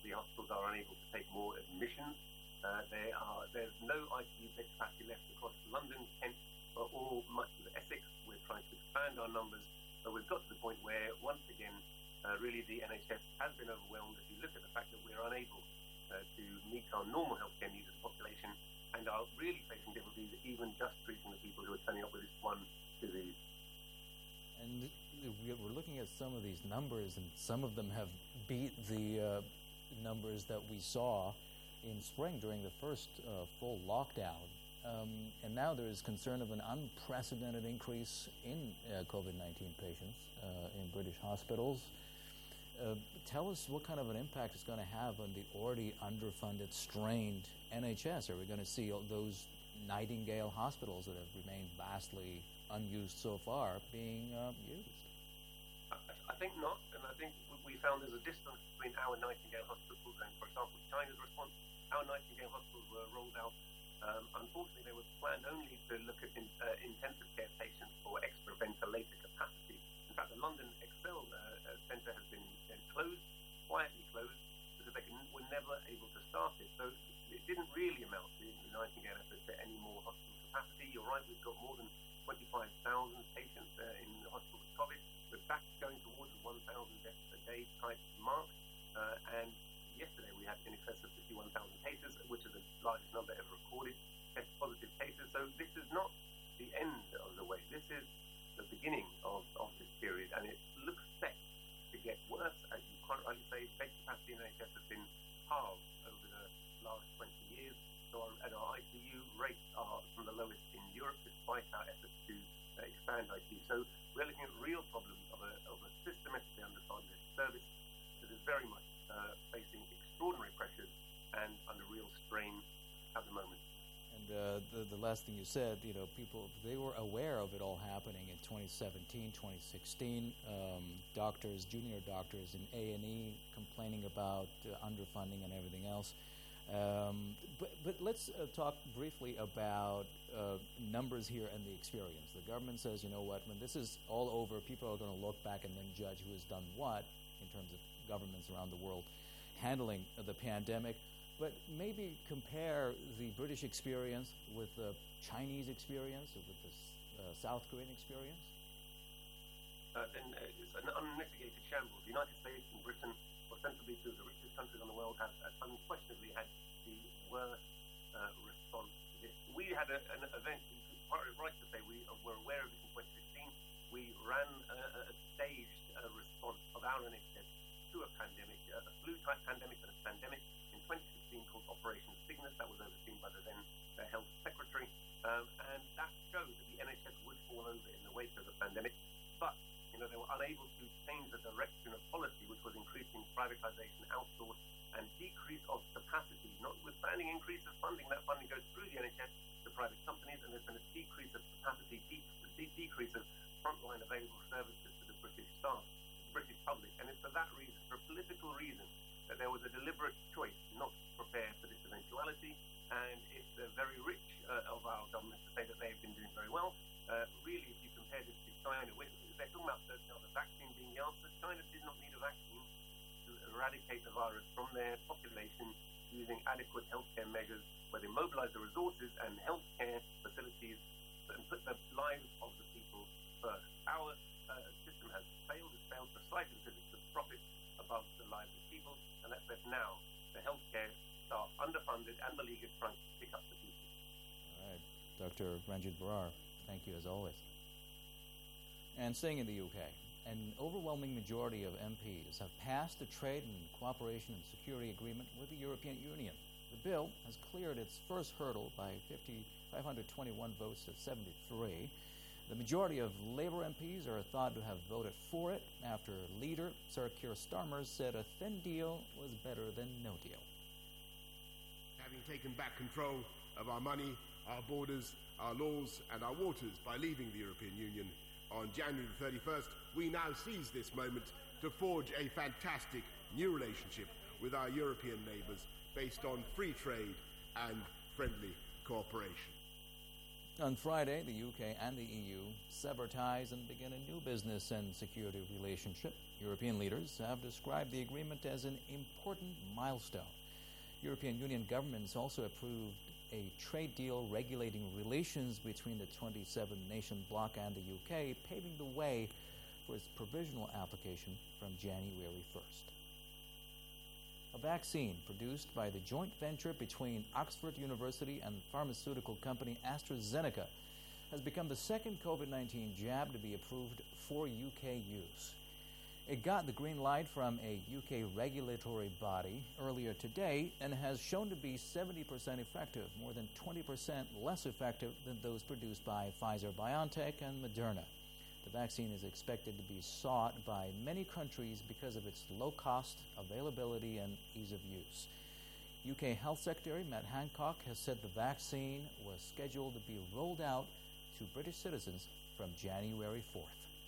the hospitals are unable to take more admissions. Uh, there are, there's no I C U bed capacity left across London, Kent, or all much of Essex. We're trying to expand our numbers, but we've got to the point where, once again, uh, really the N H S has been overwhelmed. If you look at the fact that we're unable uh, to meet our normal healthcare needs of the population, and are really facing difficulties even just treating the people who are turning up with this one disease. And we're looking at some of these numbers, and some of them have beat the uh, numbers that we saw in spring during the first uh, full lockdown. Um, and now there is concern of an unprecedented increase in uh, COVID nineteen patients uh, in British hospitals. Uh, tell us what kind of an impact it's going to have on the already underfunded, strained N H S. Are we going to see those Nightingale hospitals that have remained vastly unused so far being uh, used? I, I think not, and I think we found there's a distance between our Nightingale hospitals and, for example, China's response. Our Nightingale hospitals were rolled out. Um, unfortunately, they were planned only to look at in, uh, intensive care patients for extra ventilator capacity. In fact, the London Excel uh, uh, Centre has been uh, closed, quietly closed, because they can, were never able to staff it. So it didn't really amount to the Nightingale effort to any more hospital capacity. You're right, we've got more than twenty-five thousand patients uh, in the hospital with COVID. We're back going towards the one thousand deaths a day type mark. Uh, and yesterday we had in excess of fifty-one thousand cases, which is the largest number ever recorded, test positive cases. So this is not the end of the way. This is the beginning of, of this period, and it looks set to get worse. As you quite rightly say, bed capacity in N H S has been halved over the last twenty years. So our, and our I C U rates are some of the lowest in Europe, despite our efforts to uh, expand I C U. So we're looking at real problems of a, of a systematically underfunded service that is very much uh, facing extraordinary pressures and under real strain at the moment. And uh, the, the last thing you said, you know, people, they were aware of it all happening in twenty seventeen, twenty sixteen. Um, doctors, junior doctors in A and E complaining about uh, underfunding and everything else. Um, but, but let's uh, talk briefly about uh, numbers here and the experience. The government says, you know what, when this is all over, people are going to look back and then judge who has done what in terms of governments around the world handling the pandemic. But maybe compare the British experience with the Chinese experience or with the uh, South Korean experience? Uh, then uh, it's an unmitigated shambles. The United States and Britain, ostensibly two of the richest countries in the world, have uh, unquestionably had the worst uh, response to this. We had a, an event, it's right to say we were aware of it in twenty sixteen. We ran a, a staged uh, response of our N H S to a pandemic, uh, a flu-type pandemic and a pandemic in twenty sixteen called Operation Cygnus. That was overseen by the then uh, Health Secretary. Um, and that showed that the N H S would fall over in the wake of the pandemic. But you know, they were unable to change the direction of policy, which was increasing privatization, outsource, and decrease of capacity. Notwithstanding increase of funding, that funding goes through the N H S to private companies, and there's been a decrease of capacity, de- de- decrease of frontline available services to the British staff, the British public. And it's for that reason, for a political reason, that there was a deliberate choice not to prepare for this eventuality. And it's uh, very rich uh, of our government to say that they've been doing very well. Uh, really, if you compare this to China, they're talking about the, you know, the vaccine being the answer. China did not need a vaccine to eradicate the virus from their population using adequate healthcare measures, where they mobilize the resources and healthcare facilities and put the lives of the people first. Our uh, system has failed. It's failed precisely because it's the profit above the lives of people, and that's left now the healthcare staff underfunded and beleaguered, trying to pick up the pieces. All right, Doctor Ranjit Brar, thank you as always. And staying in the U K, an overwhelming majority of M Ps have passed a trade and cooperation and security agreement with the European Union. The bill has cleared its first hurdle by five hundred twenty-one votes to seventy-three. The majority of Labour M Ps are thought to have voted for it after leader Sir Keir Starmer said a thin deal was better than no deal. Having taken back control of our money, our borders, our laws and our waters by leaving the European Union on January the thirty-first, we now seize this moment to forge a fantastic new relationship with our European neighbours based on free trade and friendly cooperation. On Friday, the U K and the E U sever ties and begin a new business and security relationship. European leaders have described the agreement as an important milestone. European Union governments also approved a trade deal regulating relations between the twenty-seven nation bloc and the U K, paving the way for its provisional application from January first. A vaccine produced by the joint venture between Oxford University and pharmaceutical company AstraZeneca has become the second COVID nineteen jab to be approved for U K use. It got the green light from a U K regulatory body earlier today and has shown to be seventy percent effective, more than twenty percent less effective than those produced by Pfizer-BioNTech and Moderna. The vaccine is expected to be sought by many countries because of its low cost, availability, and ease of use. U K Health Secretary Matt Hancock has said the vaccine was scheduled to be rolled out to British citizens from January fourth.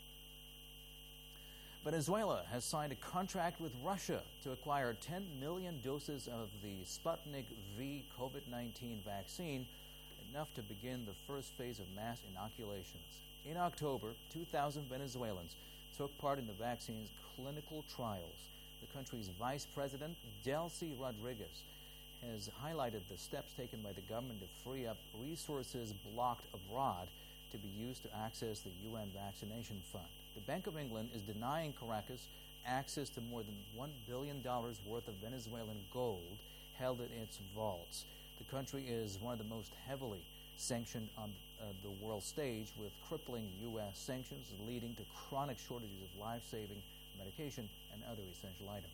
Venezuela has signed a contract with Russia to acquire ten million doses of the Sputnik V COVID nineteen vaccine, enough to begin the first phase of mass inoculations. In October, two thousand Venezuelans took part in the vaccine's clinical trials. The country's Vice President, Delcy Rodriguez, has highlighted the steps taken by the government to free up resources blocked abroad to be used to access the U N vaccination fund. The Bank of England is denying Caracas access to more than one billion dollars worth of Venezuelan gold held in its vaults. The country is one of the most heavily sanctioned on uh, the world stage, with crippling U S sanctions leading to chronic shortages of life-saving medication and other essential items.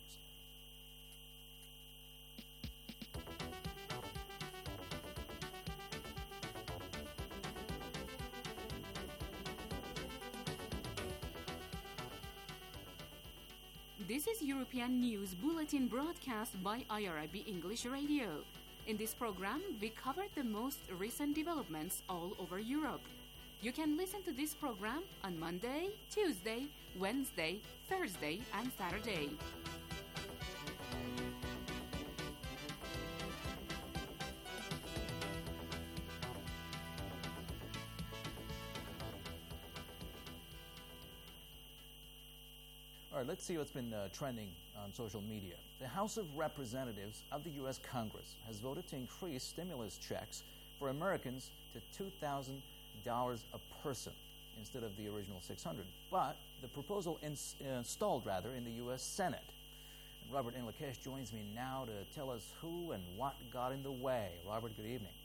This is European News Bulletin broadcast by I R I B English Radio. In this program, we covered the most recent developments all over Europe. You can listen to this program on Monday, Tuesday, Wednesday, Thursday, and Saturday. All right, let's see what's been uh, trending on social media. The House of Representatives of the U S Congress has voted to increase stimulus checks for Americans to two thousand dollars a person instead of the original six hundred dollars. But the proposal ins- uh, stalled, rather, in the U S Senate. And Robert Inlakesh joins me now to tell us who and what got in the way. Robert, good evening.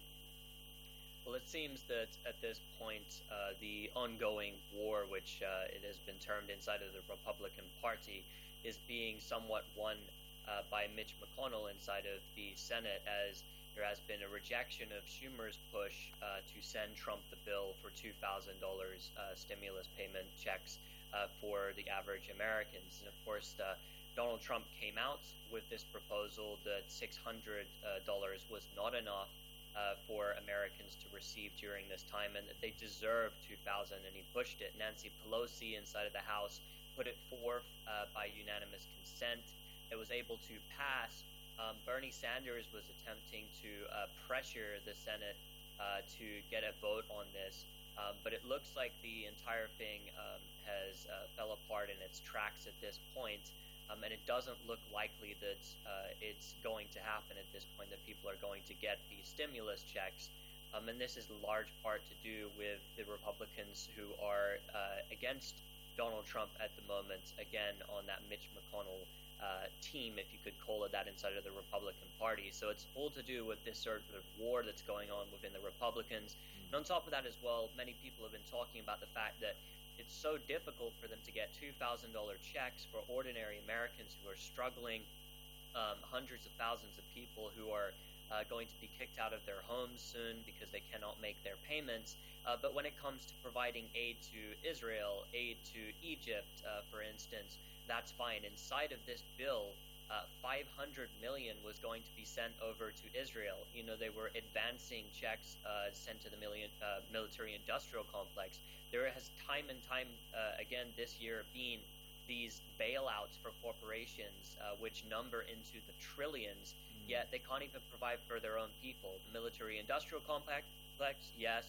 Well, it seems that at this point, uh, the ongoing war, which uh, it has been termed inside of the Republican Party, is being somewhat won uh, by Mitch McConnell inside of the Senate, as there has been a rejection of Schumer's push uh, to send Trump the bill for two thousand dollars uh, stimulus payment checks uh, for the average Americans. And of course, uh, Donald Trump came out with this proposal that six hundred dollars was not enough Uh, for Americans to receive during this time, and that they deserve two thousand dollars, and he pushed it. Nancy Pelosi inside of the House put it forth uh, by unanimous consent. It was able to pass. Um, Bernie Sanders was attempting to uh, pressure the Senate uh, to get a vote on this, um, but it looks like the entire thing um, has uh, fell apart in its tracks at this point. Um, and it doesn't look likely that uh, it's going to happen at this point, that people are going to get these stimulus checks. Um, and this is in large part to do with the Republicans who are uh, against Donald Trump at the moment, again, on that Mitch McConnell uh, team, if you could call it that, inside of the Republican Party. So it's all to do with this sort of war that's going on within the Republicans. And on top of that as well, many people have been talking about the fact that it's so difficult for them to get two thousand dollars checks for ordinary Americans who are struggling, um, hundreds of thousands of people who are uh, going to be kicked out of their homes soon because they cannot make their payments. Uh, but when it comes to providing aid to Israel, aid to Egypt, uh, for instance, that's fine. Inside of this bill, uh, five hundred million dollars was going to be sent over to Israel. You know, they were advancing checks uh, sent to the million, uh, military-industrial complex. There has time and time uh, again this year been these bailouts for corporations, uh, which number into the trillions, mm. yet they can't even provide for their own people. The military-industrial complex, yes,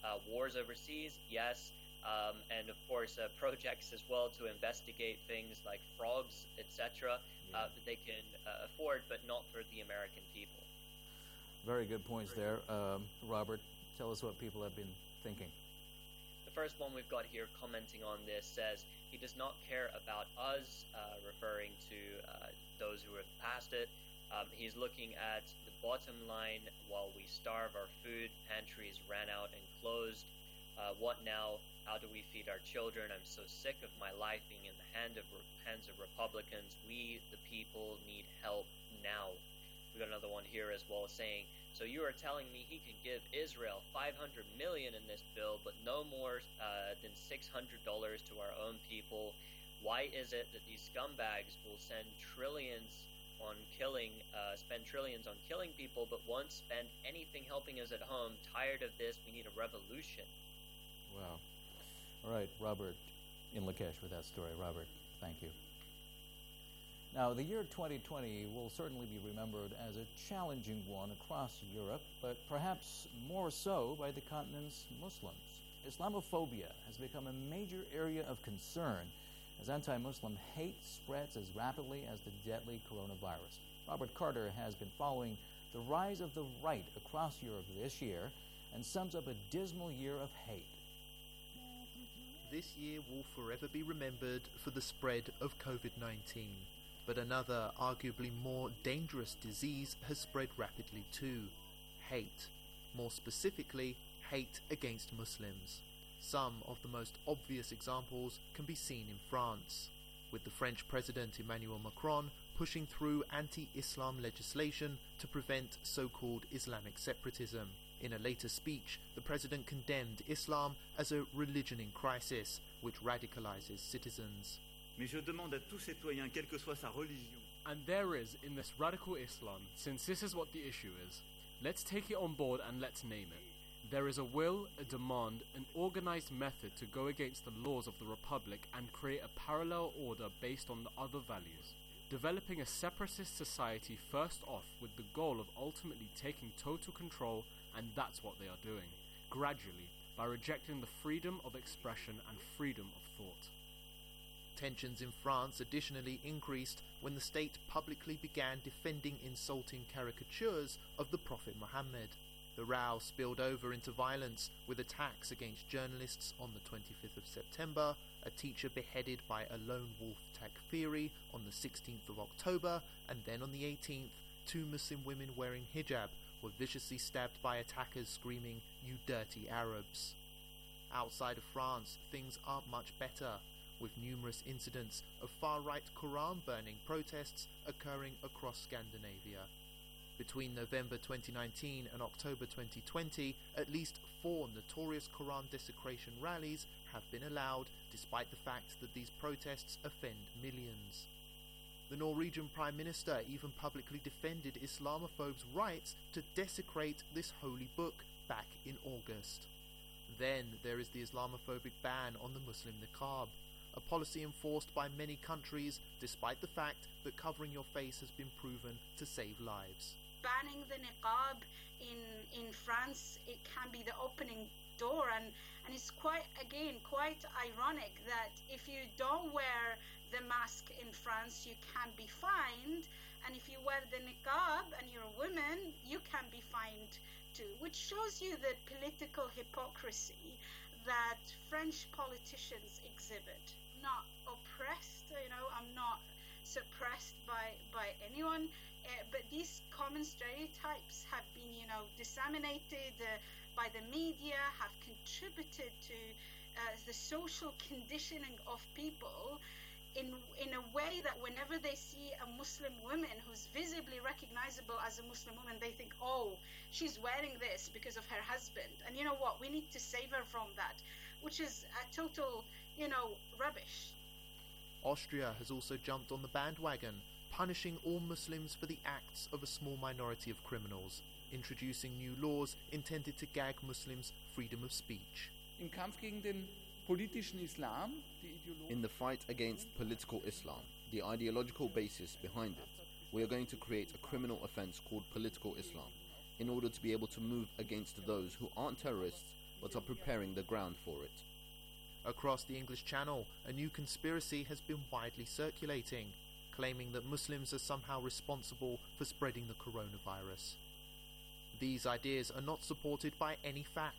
uh, wars overseas, yes, um, and of course uh, projects as well to investigate things like frogs, et cetera, yeah. uh, that they can uh, afford, but not for the American people. Very good points there. Um, Robert, tell us what people have been thinking. The first one we've got here commenting on this says, he does not care about us, uh, referring to uh, those who have passed it. Um, he's looking at the bottom line while we starve our food, pantries ran out and closed. Uh, what now? How do we feed our children? I'm so sick of my life being in the hand of hands of Republicans. We, the people, need help now. We got another one here as well saying, so you are telling me he can give Israel five hundred million dollars in this bill, but no more uh, than six hundred dollars to our own people. Why is it that these scumbags will send trillions on killing, uh, spend trillions on killing people, but won't spend anything helping us at home? Tired of this, we need a revolution. Wow. All right, Robert in Lakesh with that story. Robert, thank you. Now, the year twenty twenty will certainly be remembered as a challenging one across Europe, but perhaps more so by the continent's Muslims. Islamophobia has become a major area of concern as anti-Muslim hate spreads as rapidly as the deadly coronavirus. Robert Carter has been following the rise of the right across Europe this year and sums up a dismal year of hate. This year will forever be remembered for the spread of COVID nineteen. But another, arguably more dangerous disease has spread rapidly too. Hate. More specifically, hate against Muslims. Some of the most obvious examples can be seen in France, with the French President Emmanuel Macron pushing through anti-Islam legislation to prevent so-called Islamic separatism. In a later speech, the president condemned Islam as a religion in crisis, which radicalizes citizens. Mais je demande à tout citoyen, quelle que soit sa religion. And there is in this radical Islam, since this is what the issue is, let's take it on board and let's name it. There is a will, a demand, an organized method to go against the laws of the Republic and create a parallel order based on the other values. Developing a separatist society first off with the goal of ultimately taking total control, and that's what they are doing, gradually, by rejecting the freedom of expression and freedom of thought. Tensions in France additionally increased when the state publicly began defending insulting caricatures of the Prophet Muhammad. The row spilled over into violence with attacks against journalists on the twenty-fifth of September, a teacher beheaded by a lone wolf takfiri on the sixteenth of October, and then on the eighteenth, two Muslim women wearing hijab were viciously stabbed by attackers screaming, "You dirty Arabs." Outside of France, things aren't much better, with numerous incidents of far-right Quran-burning protests occurring across Scandinavia. Between November twenty nineteen and October twenty twenty, at least four notorious Quran desecration rallies have been allowed, despite the fact that these protests offend millions. The Norwegian Prime Minister even publicly defended Islamophobes' rights to desecrate this holy book back in August. Then there is the Islamophobic ban on the Muslim niqab, a policy enforced by many countries despite the fact that covering your face has been proven to save lives. Banning the niqab in in France, it can be the opening door, and, and it's quite, again, quite ironic that if you don't wear the mask in France, you can be fined, and if you wear the niqab and you're a woman, you can be fined too, which shows you the political hypocrisy that French politicians exhibit. Not oppressed, you know, I'm not suppressed by, by anyone, uh, but these common stereotypes have been, you know, disseminated uh, by the media, have contributed to uh, the social conditioning of people in in a way that whenever they see a Muslim woman who's visibly recognizable as a Muslim woman, they think, oh, she's wearing this because of her husband. And you know what? We need to save her from that, which is a total, you know, rubbish. Austria has also jumped on the bandwagon, punishing all Muslims for the acts of a small minority of criminals, introducing new laws intended to gag Muslims' freedom of speech. Im Kampf gegen den politischen Islam, die In the fight against political Islam, the ideological basis behind it, we are going to create a criminal offence called political Islam, in order to be able to move against those who aren't terrorists, but are preparing the ground for it. Across the English Channel, a new conspiracy has been widely circulating, claiming that Muslims are somehow responsible for spreading the coronavirus. These ideas are not supported by any facts